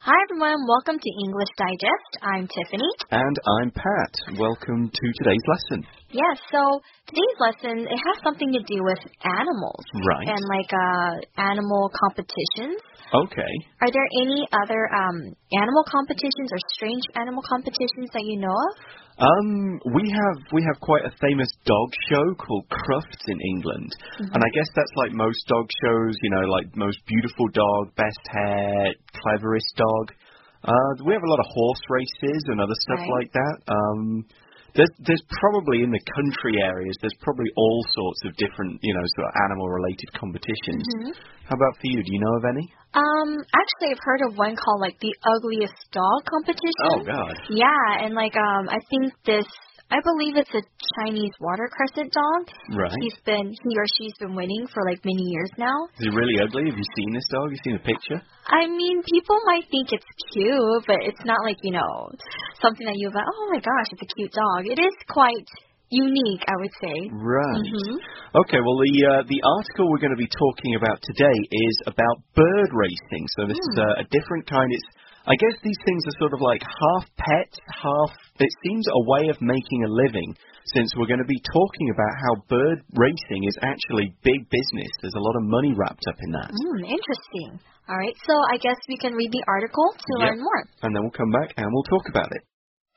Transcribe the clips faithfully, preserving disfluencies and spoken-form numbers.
Hi everyone, welcome to English Digest. I'm Tiffany. And I'm Pat. Welcome to today's lesson. Yes, so today's lesson, it has something to do with animals. Right. And like uh, animal competitions. Okay. Are there any other um, animal competitions or strange animal competitions that you know of? Um, we have we have quite a famous dog show called Crufts in England, mm-hmm. and I guess that's like most dog shows, you know, like most beautiful dog, best hair, cleverest dog. Uh, we have a lot of horse races and other stuff right. like that. Um, there's there's probably in the country areas, there's probably all sorts of different, you know, sort of animal related competitions. Mm-hmm. How about for you? Do you know of any? Um, actually, I've heard of one called like the ugliest dog competition. Oh God. Yeah, and like um, I think this, I believe it's a Chinese water crescent dog. Right. He's been, he or she's been winning for like many years now. Is he really ugly? Have you seen this dog? Have you seen a picture? I mean, people might think it's cute, but it's not like, you know, something that you're like, oh my gosh, it's a cute dog. It is quite unique, I would say. Right. Mm-hmm. Okay, well, the uh, the article we're going to be talking about today is about bird racing. So this mm. is a, a different kind. It's, I guess these things are sort of like half pets, half, it seems a way of making a living, since we're going to be talking about how bird racing is actually big business. There's a lot of money wrapped up in that. Mm, interesting. All right, so I guess we can read the article to yep. learn more. And then we'll come back and we'll talk about it.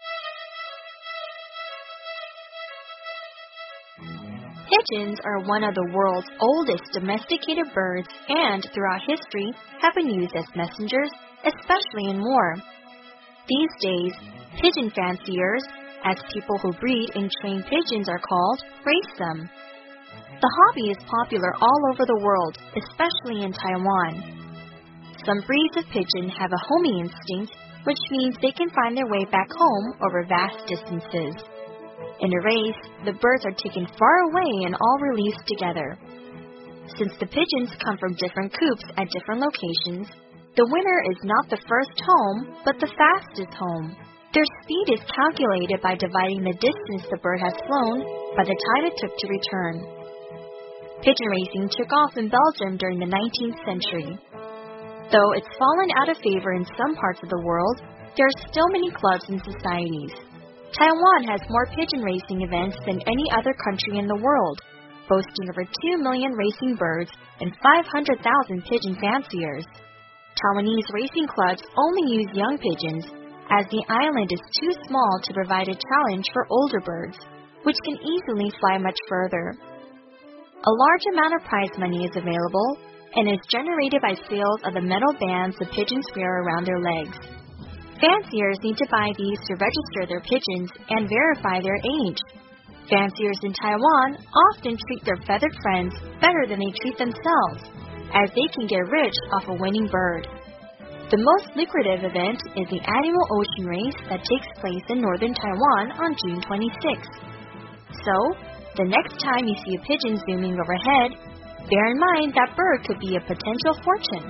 Pigeons are one of the world's oldest domesticated birds and, throughout history, have been used as messengers, especially in war. These days, pigeon fanciers, as people who breed and train pigeons are called, race them. The hobby is popular all over the world, especially in Taiwan. Some breeds of pigeon have a homing instinct, which means they can find their way back home over vast distances. In a race, the birds are taken far away and all released together. Since the pigeons come from different coops at different locations, the winner is not the first home, but the fastest home. Their speed is calculated by dividing the distance the bird has flown by the time it took to return. Pigeon racing took off in Belgium during the nineteenth century. Though it's fallen out of favor in some parts of the world, there are still many clubs and societies. Taiwan has more pigeon racing events than any other country in the world, boasting over two million racing birds and five hundred thousand pigeon fanciers. Taiwanese racing clubs only use young pigeons, as the island is too small to provide a challenge for older birds, which can easily fly much further. A large amount of prize money is available, and is generated by sales of the metal bands the pigeons wear around their legs. Fanciers need to buy these to register their pigeons and verify their age. Fanciers in Taiwan often treat their feathered friends better than they treat themselves, as they can get rich off a winning bird. The most lucrative event is the annual ocean race that takes place in northern Taiwan on June twenty-sixth. So, the next time you see a pigeon zooming overhead, bear in mind that bird could be a potential fortune.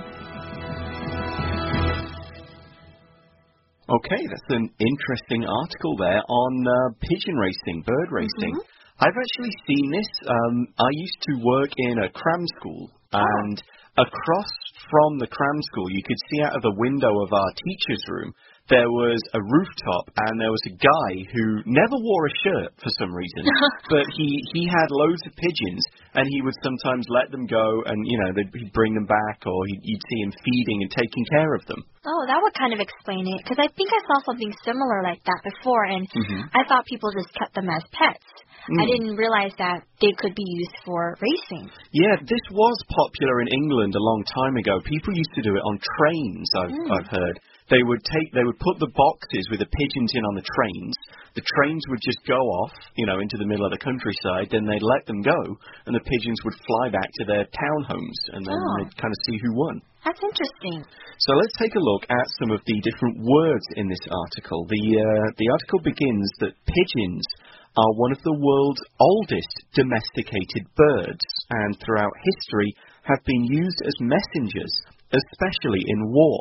Okay, that's an interesting article there on uh, pigeon racing, bird racing. Mm-hmm. I've actually seen this. Um, I used to work in a cram school, oh. and across from the cram school, you could see out of the window of our teacher's room, there was a rooftop, and there was a guy who never wore a shirt for some reason, but he, he had loads of pigeons, and he would sometimes let them go, and, you know, he'd bring them back, or he'd, you'd see him feeding and taking care of them. Oh, that would kind of explain it, because I think I saw something similar like that before, and mm-hmm. I thought people just kept them as pets. Mm. I didn't realize that they could be used for racing. Yeah, this was popular in England a long time ago. People used to do it on trains, I've, mm. I've heard. They would take, they would put the boxes with the pigeons in on the trains. The trains would just go off, you know, into the middle of the countryside. Then they'd let them go, and the pigeons would fly back to their townhomes, and then oh. they'd kind of see who won. That's interesting. So let's take a look at some of the different words in this article. The uh, the article begins that pigeons are one of the world's oldest domesticated birds, and throughout history have been used as messengers, especially in war.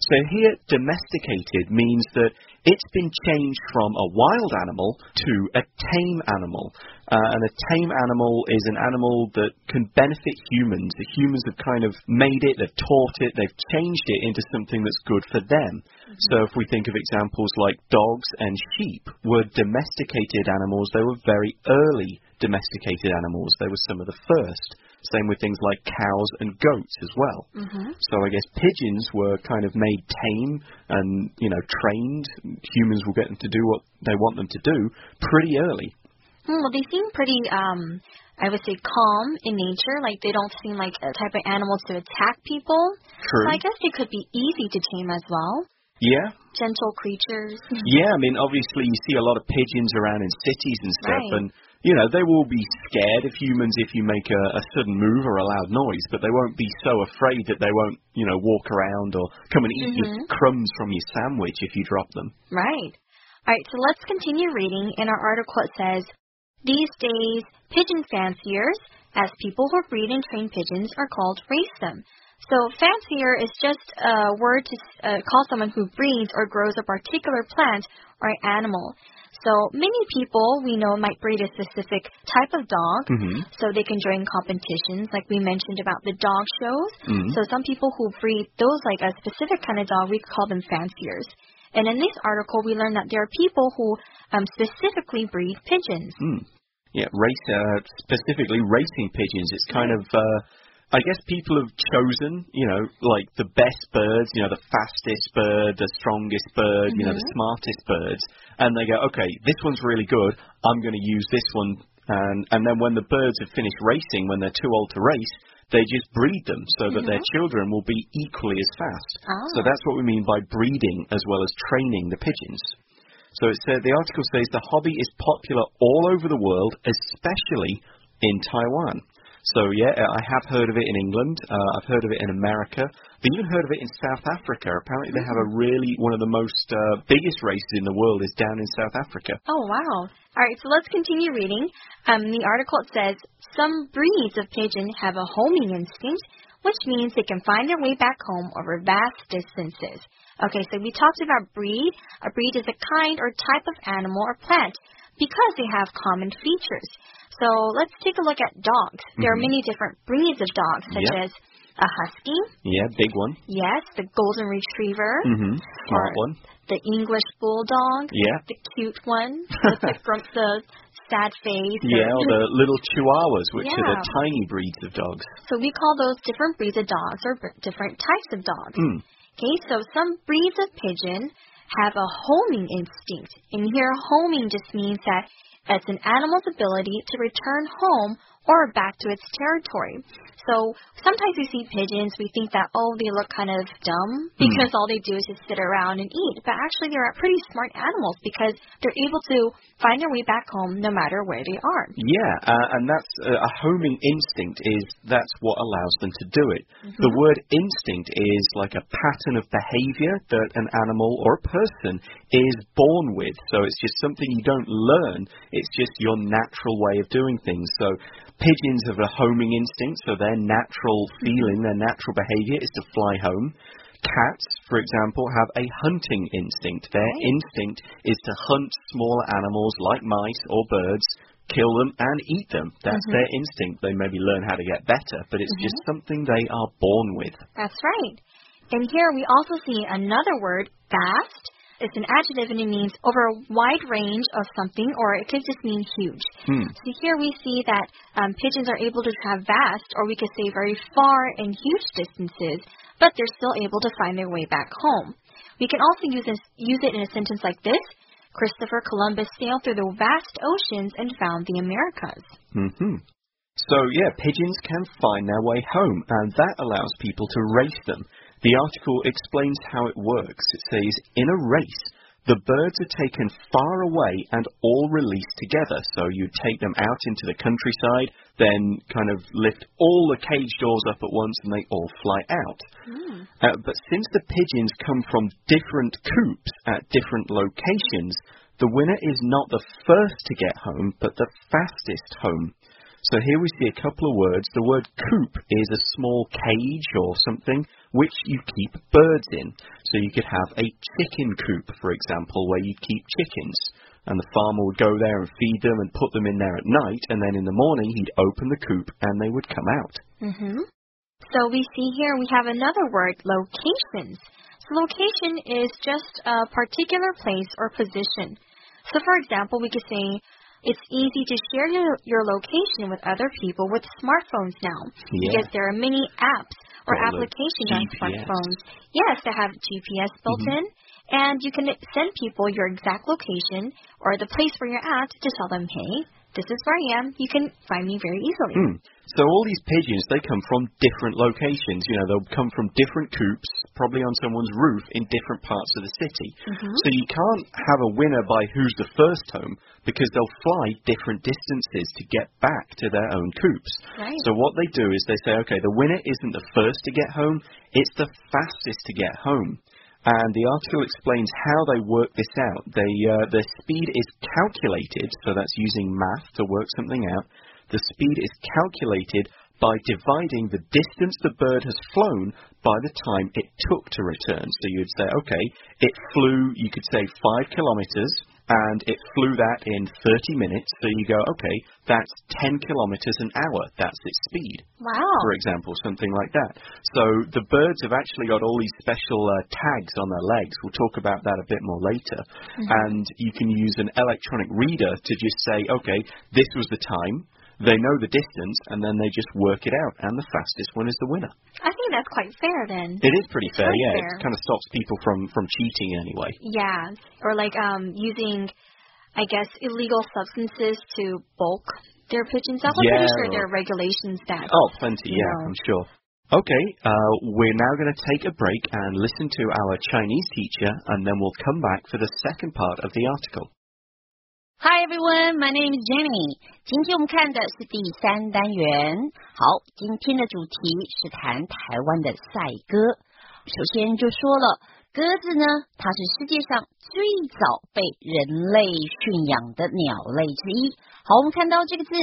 So here, domesticated means that it's been changed from a wild animal to a tame animal. Uh, and a tame animal is an animal that can benefit humans. The humans have kind of made it, they've taught it, they've changed it into something that's good for them. Mm-hmm. So if we think of examples like dogs and sheep were domesticated animals, they were very early domesticated animals. They were some of the first. Same with things like cows and goats as well. Mm-hmm. So I guess pigeons were kind of made tame and, you know, trained. Humans will get them to do what they want them to do pretty early. Mm, well, they seem pretty, um, I would say, calm in nature. Like, they don't seem like a type of animal to attack people. True. So I guess they could be easy to tame as well. Yeah. Gentle creatures. Yeah, I mean, obviously you see a lot of pigeons around in cities and stuff, right. and, you know, they will be scared of humans if you make a, a sudden move or a loud noise, but they won't be so afraid that they won't, you know, walk around or come and eat mm-hmm. your crumbs from your sandwich if you drop them. Right. All right, so let's continue reading. In our article it says, these days, pigeon fanciers, as people who breed and train pigeons, are called race them. So fancier is just a word to uh, call someone who breeds or grows a particular plant or animal. So many people we know might breed a specific type of dog, mm-hmm. so they can join competitions, like we mentioned about the dog shows. Mm-hmm. So some people who breed those like a specific kind of dog, we call them fanciers. And in this article, we learned that there are people who um, specifically breed pigeons. Mm. Yeah, race uh, specifically racing pigeons. It's kind of. Uh, I guess people have chosen, you know, like the best birds, you know, the fastest bird, the strongest bird, mm-hmm. you know, the smartest birds, and they go, okay, this one's really good, I'm going to use this one, and and then when the birds have finished racing, when they're too old to race, they just breed them so that mm-hmm. their children will be equally as fast. Oh. So that's what we mean by breeding as well as training the pigeons. So it said, the article says the hobby is popular all over the world, especially in Taiwan. So, yeah, I have heard of it in England. Uh, I've heard of it in America. I've even heard of it in South Africa. Apparently they have a really, one of the most uh, biggest races in the world is down in South Africa. Oh, wow. All right, so let's continue reading. Um, the article says, some breeds of pigeon have a homing instinct, which means they can find their way back home over vast distances. Okay, so we talked about breed. A breed is a kind or type of animal or plant because they have common features. So let's take a look at dogs. There mm-hmm. are many different breeds of dogs, such yep. as a husky. Yeah, big one. Yes, the golden retriever. Mm-hmm. Smart one. The English bulldog. Yeah. The cute one with the, grump, the sad face. Yeah, or the little chihuahuas, which yeah. are the tiny breeds of dogs. So we call those different breeds of dogs or different types of dogs. Mm. Okay, so some breeds of pigeon have a homing instinct. And here, homing just means that it's an animal's ability to return home or back to its territory. So sometimes we see pigeons, we think that, oh, they look kind of dumb because mm. all they do is just sit around and eat. But actually they're pretty smart animals because they're able to find their way back home no matter where they are. Yeah, uh, and that's uh, a homing instinct is that's what allows them to do it. Mm-hmm. The word instinct is like a pattern of behavior that an animal or a person is born with. So it's just something you don't learn. It's just your natural way of doing things. So pigeons have a homing instinct, so their natural feeling, their natural behavior is to fly home. Cats, for example, have a hunting instinct. Their right. instinct is to hunt smaller animals like mice or birds, kill them and eat them. That's mm-hmm. their instinct. They maybe learn how to get better, but it's mm-hmm. just something they are born with. That's right. And here we also see another word, vast. It's an adjective and it means over a wide range of something, or it could just mean huge. Hmm. So here we see that um, pigeons are able to travel vast, or we could say very far and huge distances, but they're still able to find their way back home. We can also use, this, use it in a sentence like this. Christopher Columbus sailed through the vast oceans and found the Americas. Mm-hmm. So, yeah, pigeons can find their way home, and that allows people to race them. The article explains how it works. It says, in a race, the birds are taken far away and all released together. So you take them out into the countryside, then kind of lift all the cage doors up at once and they all fly out. Mm. Uh, but since the pigeons come from different coops at different locations, the winner is not the first to get home, but the fastest home. So here we see a couple of words. The word coop is a small cage or something which you keep birds in. So you could have a chicken coop, for example, where you keep chickens. And the farmer would go there and feed them and put them in there at night, and then in the morning he'd open the coop and they would come out. Mm-hmm. So we see here we have another word, locations. So location is just a particular place or position. So for example, we could say it's easy to share your, your location with other people with smartphones now. Yeah. Because there are many apps or Well, applications on smartphones. Yes, that have G P S built mm-hmm. in. And you can send people your exact location or the place where you're at to tell them, hey, this is where I am. You can find me very easily. Mm. So all these pigeons, they come from different locations. You know, they'll come from different coops, probably on someone's roof in different parts of the city. Mm-hmm. So you can't have a winner by who's the first home because they'll fly different distances to get back to their own coops. Right. So what they do is they say, okay, the winner isn't the first to get home, it's the fastest to get home. And the article explains how they work this out. They, uh, their speed is calculated, so that's using math to work something out. The speed is calculated by dividing the distance the bird has flown by the time it took to return. So you'd say, okay, it flew, you could say five kilometers, and it flew that in thirty minutes. So you go, okay, that's ten kilometers an hour. That's its speed. Wow. For example, something like that. So the birds have actually got all these special uh, tags on their legs. We'll talk about that a bit more later. Mm-hmm. And you can use an electronic reader to just say, okay, this was the time. They know the distance, and then they just work it out, and the fastest one is the winner. I think that's quite fair, then. It is pretty fair, Quite yeah. fair. It kind of stops people from, from cheating anyway. Yeah, or like um using, I guess, illegal substances to bulk their pigeons up. I'm Yeah, pretty sure or- there are regulations that. Oh, plenty, you yeah, know. I'm sure. Okay, uh, we're now going to take a break and listen to our Chinese teacher, and then we'll come back for the second part of the article. Hi everyone, my name is Jenny. 今天我们看的是第三单元。好，今天的主题是谈台湾的赛鸽。首先就说了，鸽子呢，它是世界上最早被人类驯养的鸟类之一。好，我们看到这个字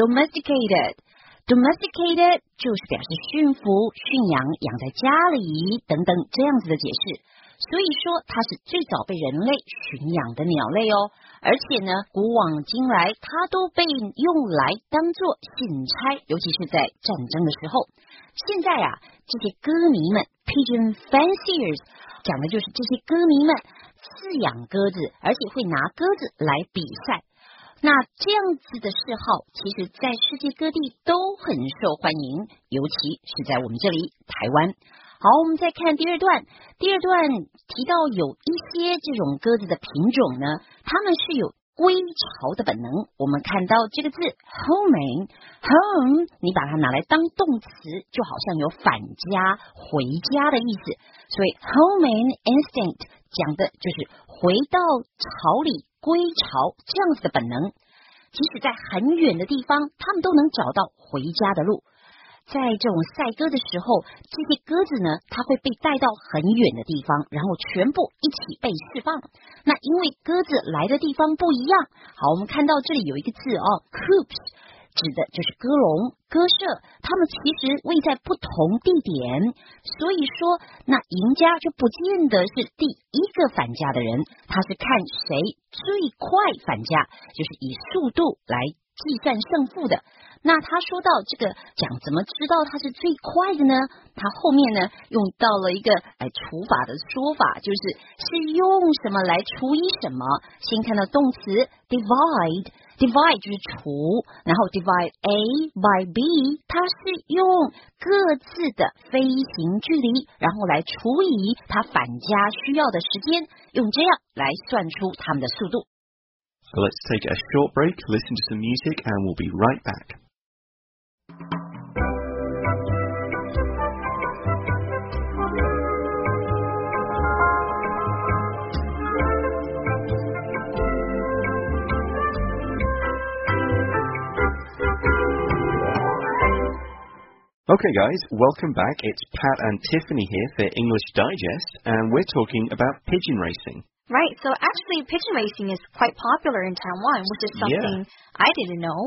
domesticated。domesticated 就是表示驯服、驯养、养在家里等等这样子的解释。所以说它是最早被人类驯养的鸟类哦，而且呢，古往今来它都被用来当作信差，尤其是在战争的时候。现在啊，这些歌迷们 pigeon fanciers 讲的就是这些歌迷们饲养鸽子，而且会拿鸽子来比赛。那这样子的嗜好，其实在世界各地都很受欢迎，尤其是在我们这里台湾。好，我们再看第二段。第二段提到有一些这种鸽子的品种呢，它们是有归巢的本能。我们看到这个字 homing home， 你把它拿来当动词，就好像有返家、回家的意思。所以 homing instinct 讲的就是回到巢里、归巢这样子的本能。即使在很远的地方，它们都能找到回家的路。在这种赛鸽的时候，这些鸽子呢，它会被带到很远的地方，然后全部一起被释放。那因为鸽子来的地方不一样，好，我们看到这里有一个字哦 ，coops， 指的就是鸽笼、鸽舍，它们其实位在不同地点，所以说，那赢家就不见得是第一个返家的人，他是看谁最快返家，就是以速度来计算胜负的。那他说到这个讲怎么知道它是最快的呢？他后面呢用到了一个哎除法的说法，就是是用什么来除以什么。先看到动词 divide， divide 就是除，然后 divide A by B， 它是用各自的飞行距离，然后来除以它返家需要的时间，用这样来算出它们的速度。 So let's take a short break, listen to some music, and we'll be right back. Okay guys, welcome back. It's Pat and Tiffany here for English Digest, and we're talking about pigeon racing. Right, so actually pigeon racing is quite popular in Taiwan, which is something Yeah. I didn't know.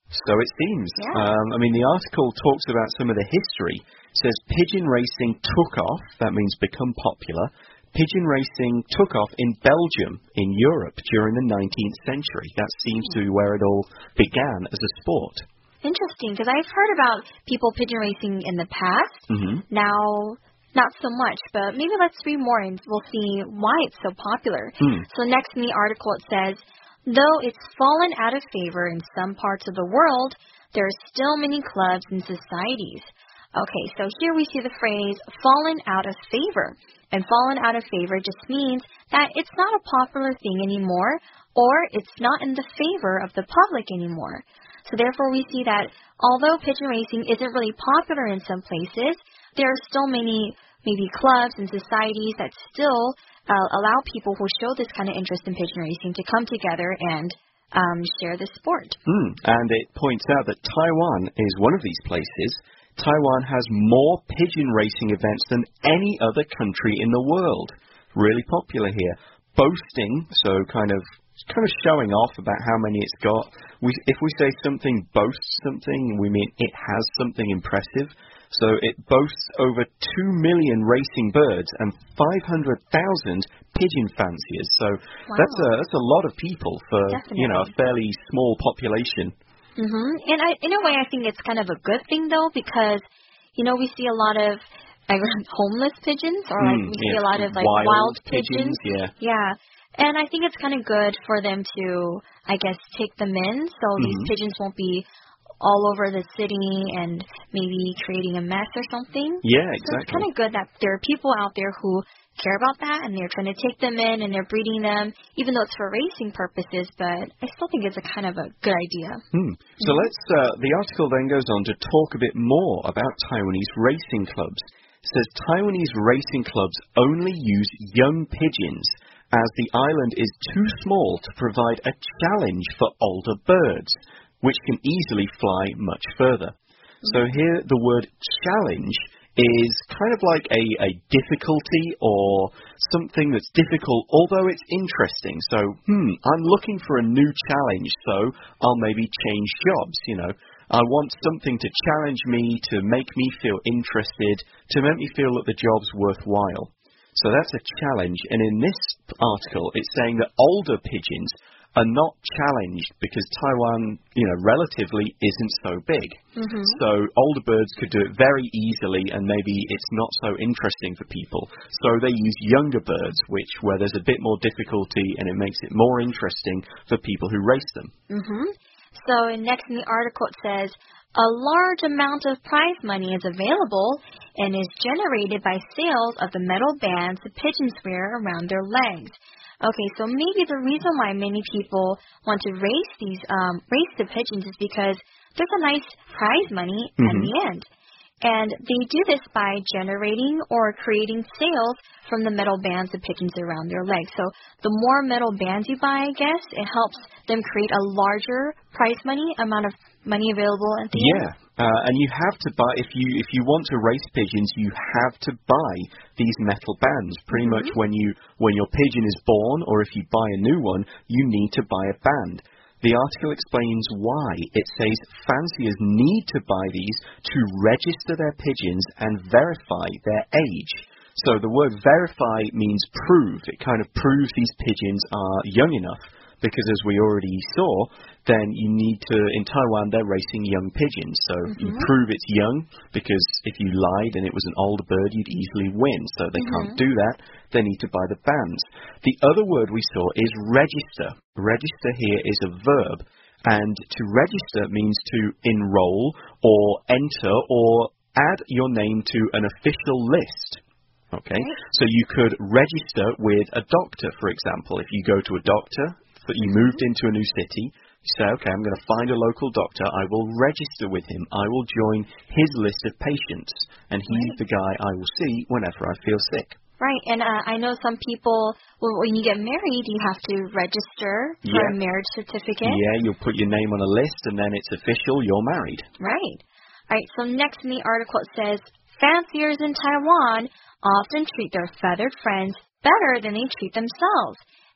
So it seems. Yeah. Um, I mean, the article talks about some of the history. It says pigeon racing took off, that means become popular. Pigeon racing took off in Belgium, in Europe, during the nineteenth century. That seems to be where it all began as a sport. Interesting, because I've heard about people pigeon racing in the past. Mm-hmm. Now, not so much, but maybe let's read more and we'll see why it's so popular. Mm. So next in the article it says, though it's fallen out of favor in some parts of the world, there are still many clubs and societies. Okay, so here we see the phrase fallen out of favor. And fallen out of favor just means that it's not a popular thing anymore, or it's not in the favor of the public anymore. So therefore we see that although pigeon racing isn't really popular in some places, there are still many maybe clubs and societies that still uh, allow people who show this kind of interest in pigeon racing to come together and um, share the sport. Mm. And it points out that Taiwan is one of these places. Taiwan has more pigeon racing events than any other country in the world. Really popular here. Boasting, so kind of kind of showing off about how many it's got. We, if we say something boasts something, we mean it has something impressive. So it boasts over two million racing birds and five hundred thousand pigeon fanciers. So wow. that's a that's a lot of people for Definitely. you know a fairly small population. Mm-hmm. And I, in a way, I think it's kind of a good thing, though, because, you know, we see a lot of like, homeless pigeons, or like mm, we see yeah. a lot of like wild, wild pigeons. pigeons. Yeah. Yeah. And I think it's kind of good for them to, I guess, take them in, so mm-hmm. these pigeons won't be all over the city and maybe creating a mess or something. Yeah, exactly. So it's kind of good that there are people out there who care about that, and they're trying to take them in, and they're breeding them, even though it's for racing purposes, but I still think it's a kind of a good idea. Hmm. So mm-hmm. let's, uh, the article then goes on to talk a bit more about Taiwanese racing clubs. It says Taiwanese racing clubs only use young pigeons, as the island is too small to provide a challenge for older birds, which can easily fly much further. Mm-hmm. So here the word challenge is kind of like a, a difficulty or something that's difficult, although it's interesting. So, hmm, I'm looking for a new challenge, so I'll maybe change jobs, you know. I want something to challenge me, to make me feel interested, to make me feel that the job's worthwhile. So that's a challenge. And in this article, it's saying that older pigeons are not challenged because Taiwan, you know, relatively isn't so big. Mm-hmm. So older birds could do it very easily, and maybe it's not so interesting for people. So they use younger birds, which where there's a bit more difficulty, and it makes it more interesting for people who race them. Mm-hmm. So next in the article it says, a large amount of prize money is available and is generated by sales of the metal bands the pigeons wear around their legs. Okay, so maybe the reason why many people want to race these um, race the pigeons is because there's a nice prize money mm-hmm. at the end. And they do this by generating or creating sales from the metal bands the pigeons around their legs. So the more metal bands you buy, I guess, it helps them create a larger prize money, amount of money available at the yeah. end. Uh, and you have to buy, if you if you want to race pigeons, you have to buy these metal bands. Pretty mm-hmm. much when you when your pigeon is born, or if you buy a new one, you need to buy a band. The article explains why. It says fanciers need to buy these to register their pigeons and verify their age. So the word verify means prove. It kind of proves these pigeons are young enough. Because as we already saw, then you need to, in Taiwan, they're racing young pigeons. So mm-hmm. you prove it's young, because if you lied and it was an older bird, you'd easily win. So they mm-hmm. can't do that. They need to buy the bands. The other word we saw is register. Register here is a verb. And to register means to enroll or enter or add your name to an official list. Okay? So you could register with a doctor, for example. If you go to a doctor, but you moved into a new city, you say, okay, I'm going to find a local doctor, I will register with him, I will join his list of patients, and he's right. the guy I will see whenever I feel sick. Right, and uh, I know some people, well, when you get married, you have to register for yeah. a marriage certificate. Yeah, you'll put your name on a list, and then it's official, you're married. Right. All right, so next in the article it says, fanciers in Taiwan often treat their feathered friends better than they treat themselves.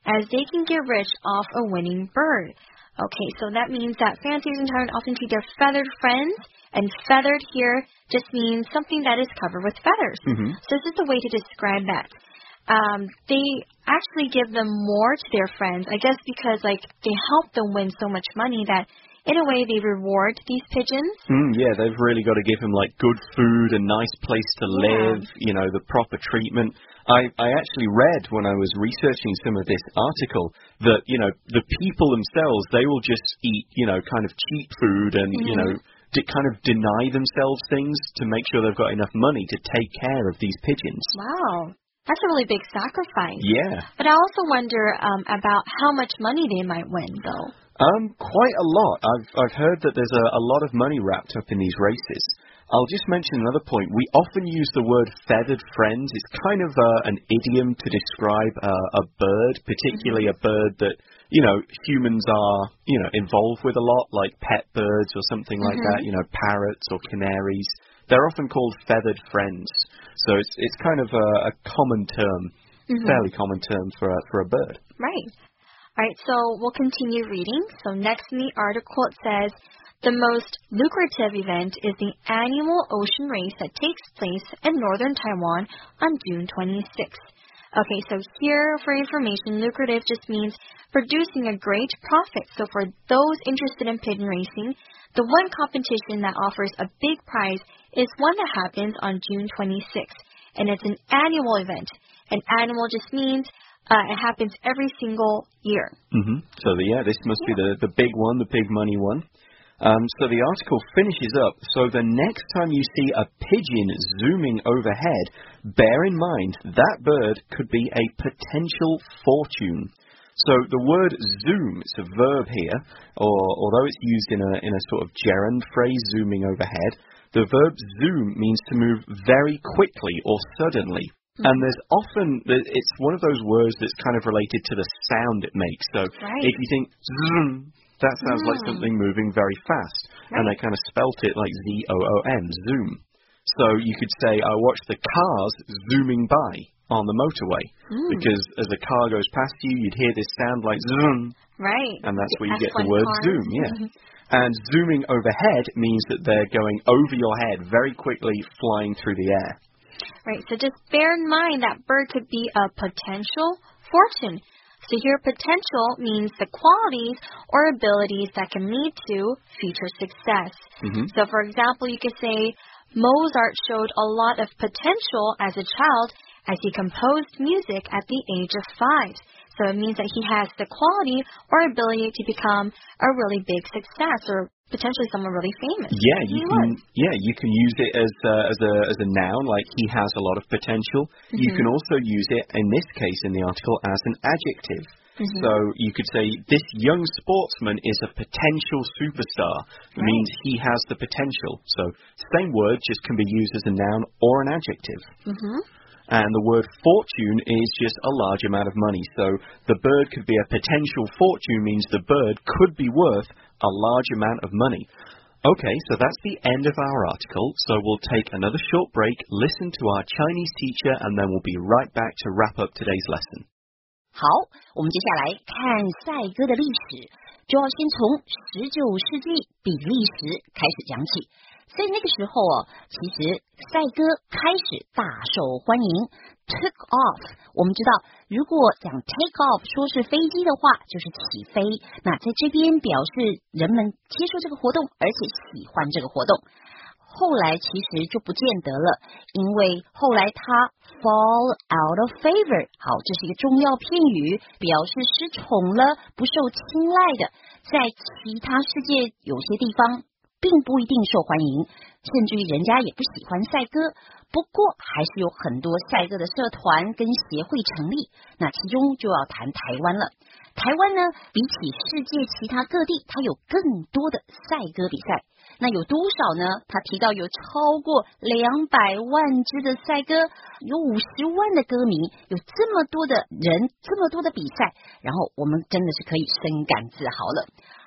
as they can get rich off a winning bird. Okay, so that means that fanciers in Taiwan often treat their feathered friends, and feathered here just means something that is covered with feathers. Mm-hmm. So it's just a way to describe that. Um, they actually give them more to their friends, I guess because like they help them win so much money that in a way they reward these pigeons. Mm, yeah, they've really got to give them like good food, a nice place to yeah. live, you know, the proper treatment. I, I actually read when I was researching some of this article that, you know, the people themselves, they will just eat, you know, kind of cheap food and, mm-hmm. you know, to kind of deny themselves things to make sure they've got enough money to take care of these pigeons. Wow. That's a really big sacrifice. Yeah. But I also wonder um, about how much money they might win, though. Um, quite a lot. I've I've heard that there's a, a lot of money wrapped up in these races. I'll just mention another point. We often use the word feathered friends. It's kind of uh, an idiom to describe uh, a bird, particularly mm-hmm. a bird that, you know, humans are, you know, involved with a lot, like pet birds or something like mm-hmm. that, you know, parrots or canaries. They're often called feathered friends. So it's it's kind of a, a common term, mm-hmm. fairly common term for a, for a bird. Right. All right, so we'll continue reading. So next in the article it says, the most lucrative event is the annual ocean race that takes place in northern Taiwan on June twenty-sixth. Okay, so here for information, lucrative just means producing a great profit. So for those interested in pigeon racing, the one competition that offers a big prize is one that happens on June twenty-sixth, and it's an annual event. An annual just means uh, it happens every single year. Mm-hmm. So the, yeah, this must yeah. be the, the big one, the big money one. Um, so the article finishes up. So the next time you see a pigeon zooming overhead, bear in mind that bird could be a potential fortune. So the word zoom, it's a verb here, or although it's used in a in a sort of gerund phrase, zooming overhead, the verb zoom means to move very quickly or suddenly. Mm-hmm. And there's often, it's one of those words that's kind of related to the sound it makes. So right. if you think zoom, that sounds mm. like something moving very fast. Right. And they kind of spelt it like Z O O M, zoom. So you could say, I watched the cars zooming by on the motorway. Mm. Because as a car goes past you, you'd hear this sound like zoom. Right. And that's the where you F one get the word cars. zoom, yeah. And zooming overhead means that they're going over your head very quickly, flying through the air. Right, so just bear in mind that bird could be a potential fortune. So here, potential means the qualities or abilities that can lead to future success. Mm-hmm. So, for example, you could say Mozart showed a lot of potential as a child as he composed music at the age of five. So it means that he has the quality or ability to become a really big success or potentially someone really famous. Yeah, you can. Was. Yeah, you can use it as a, as a as a noun, like he has a lot of potential. Mm-hmm. You can also use it in this case in the article as an adjective. Mm-hmm. So you could say this young sportsman is a potential superstar. It right. means he has the potential. So same word just can be used as a noun or an adjective. Mm-hmm. And the word fortune is just a large amount of money. So the bird could be a potential fortune means the bird could be worth a large amount of money. Okay, so that's the end of our article. So we'll take another short break, listen to our Chinese teacher, and then we'll be right back to wrap up today's lesson. 好，我们接下来看赛鸽的历史，就要先从十九世纪比利时开始讲起。所以那个时候哦，其实赛鸽开始大受欢迎 ，took off。我们知道，如果讲 take off 说是飞机的话，就是起飞。那在这边表示人们接受这个活动，而且喜欢这个活动。后来其实就不见得了，因为后来它 fall out of favor。好，这是一个重要片语，表示失宠了，不受青睐的。在其他世界有些地方并不一定受欢迎，甚至于人家也不喜欢赛鸽。不过还是有很多赛鸽的社团跟协会成立，那其中就要谈台湾了。台湾呢，比起世界其他各地，它有更多的赛鸽比赛。那有多少呢？他提到有超过两百万只的赛鸽，有五十万的歌迷，有这么多的人，这么多的比赛，然后我们真的是可以深感自豪了。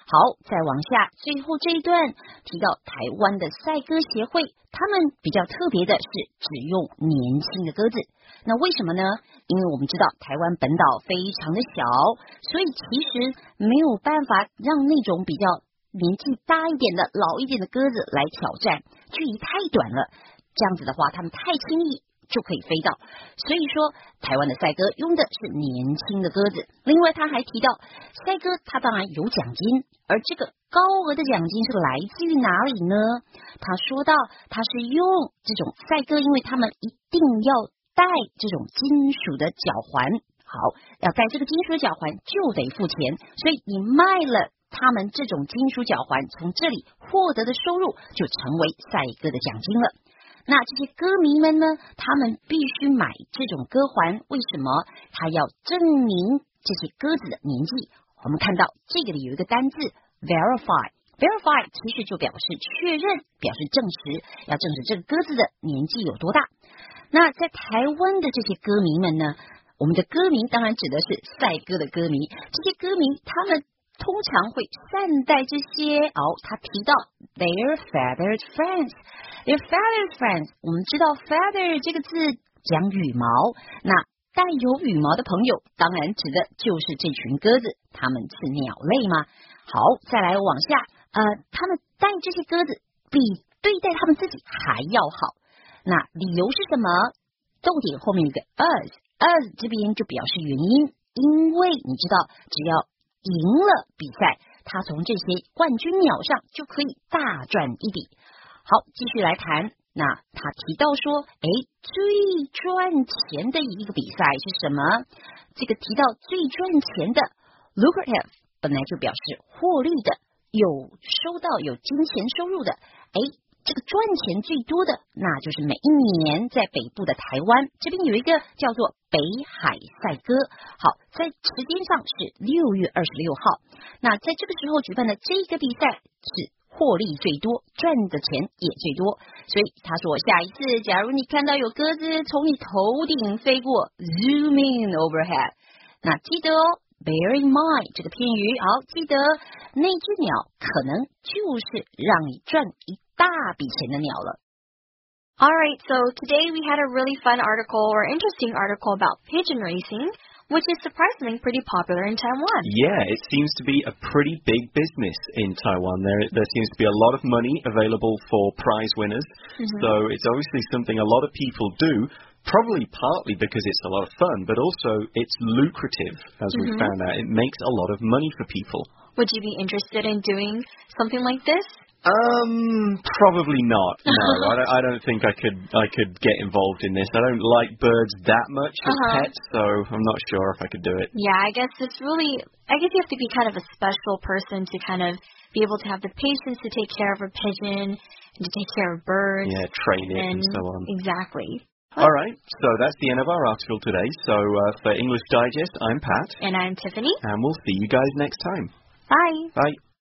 好，再往下，最后这一段提到台湾的赛鸽协会，他们比较特别的是只用年轻的鸽子。那为什么呢？因为我们知道台湾本岛非常的小，所以其实没有办法让那种比较年纪大一点的、老一点的鸽子来挑战，距离太短了。这样子的话，它们太轻易就可以飞到，所以说台湾的赛鸽用的是年轻的鸽子。另外他还提到赛鸽它当然有奖金，而这个高额的奖金是来自于哪里呢？他说到他是用这种赛鸽，因为他们一定要戴这种金属的脚环，好，要戴这个金属脚环就得付钱，所以你卖了他们这种金属脚环，从这里获得的收入就成为赛鸽的奖金了。那这些歌迷们呢，他们必须买这种歌环，为什么？他要证明这些鸽子的年纪。我们看到这个里有一个单字 verify， verify 其实就表示确认，表示证实，要证实这个鸽子的年纪有多大。那在台湾的这些歌迷们呢，我们的歌迷当然指的是赛鸽的歌迷，这些歌迷他们通常会善待这些哦，他提到 their feathered friends，their feathered friends， 我们知道 feather 这个字讲羽毛，那带有羽毛的朋友，当然指的就是这群鸽子，它们是鸟类吗？好，再来往下，呃，他们带这些鸽子比对待他们自己还要好。那理由是什么？逗点后面有一个 us，us 这边就表示原因，因为你知道，只要赢了比赛，他从这些冠军鸟上就可以大赚一笔。好，继续来谈。那他提到说，诶，最赚钱的一个比赛是什么？这个提到最赚钱的 lucrative 本来就表示获利的，有收到有金钱收入的。诶，这个赚钱最多的，那就是每一年在北部的台湾，这边有一个叫做北海赛鸽。好，在时间上是六月二十六号。那在这个时候举办的这个比赛是获利最多，赚的钱也最多。所以他说，下一次假如你看到有鸽子从你头顶飞过 zoom in overhead， 那记得哦 bear in mind 这个片语，好，记得那只鸟可能就是让你赚一大笔钱的鸟了。 Alright, so today we had a really fun article or interesting article about pigeon racing, which is surprisingly pretty popular in Taiwan. Yeah, it seems to be a pretty big business in Taiwan. There there seems to be a lot of money available for prize winners. Mm-hmm. So it's obviously something a lot of people do, probably partly because it's a lot of fun, but also it's lucrative, as mm-hmm. we found out. It makes a lot of money for people. Would you be interested in doing something like this? Um, probably not. No, I, don't, I don't think I could. I could get involved in this. I don't like birds that much as uh-huh. pets, so I'm not sure if I could do it. Yeah, I guess it's really. I guess you have to be kind of a special person to kind of be able to have the patience to take care of a pigeon and to take care of birds. Yeah, train it and, and so on. Exactly. All right, so that's the end of our article today. So uh, for English Digest, I'm Pat. And I'm Tiffany. And we'll see you guys next time. Bye. Bye.